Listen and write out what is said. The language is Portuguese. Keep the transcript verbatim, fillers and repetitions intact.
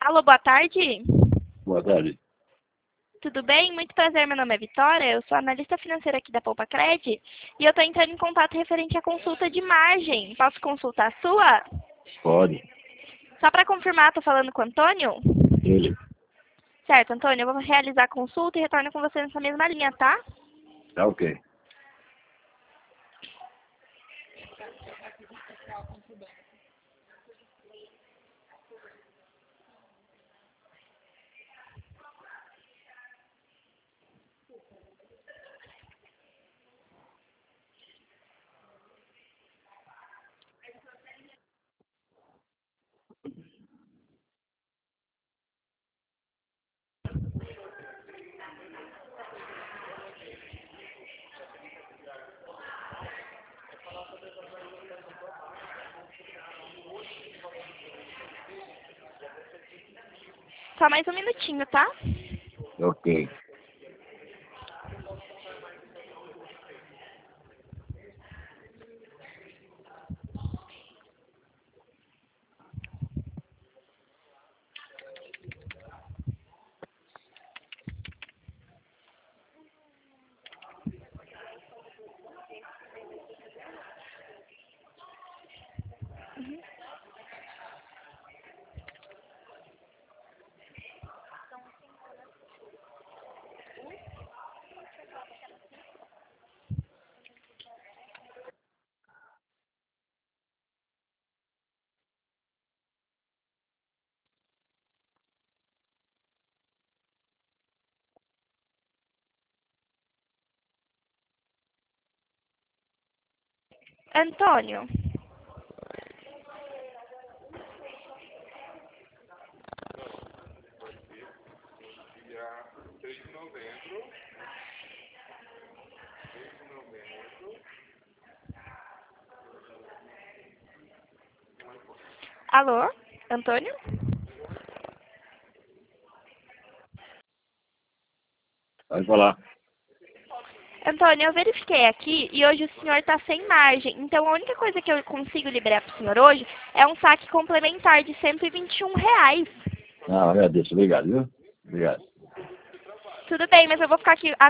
Alô, boa tarde. Boa tarde. Tudo bem? Muito prazer, meu nome é Vitória, eu sou analista financeira aqui da Poupa Cred e eu estou entrando em contato referente à consulta de margem. Posso consultar a sua? Pode. Só para confirmar, estou falando com o Antônio? Ele. Certo, Antônio, eu vou realizar a consulta e retorno com você nessa mesma linha, tá? Tá ok. Só mais um minutinho, tá? Ok. Antônio, alô? Antônio? Pode falar. Antônio, eu verifiquei aqui e hoje o senhor está sem margem. Então, a única coisa que eu consigo liberar para o senhor hoje é um saque complementar de cento e vinte e um reais. Ah, agradeço. Obrigado, viu? Obrigado. Tudo bem, mas eu vou ficar aqui